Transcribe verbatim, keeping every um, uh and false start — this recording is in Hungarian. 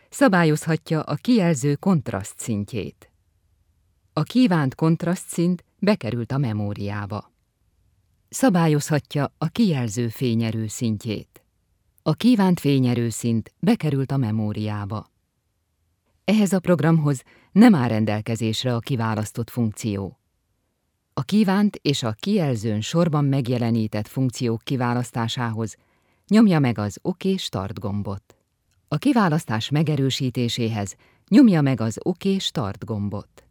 Szabályozhatja a kijelző kontraszt szintjét. A kívánt kontraszt szint bekerült a memóriába. Szabályozhatja a kijelző fényerő szintjét. A kívánt fényerő szint bekerült a memóriába. Ehhez a programhoz nem áll rendelkezésre a kiválasztott funkció. A kívánt és a kijelzőn sorban megjelenített funkciók kiválasztásához nyomja meg az OK Start gombot. A kiválasztás megerősítéséhez nyomja meg az OK Start gombot.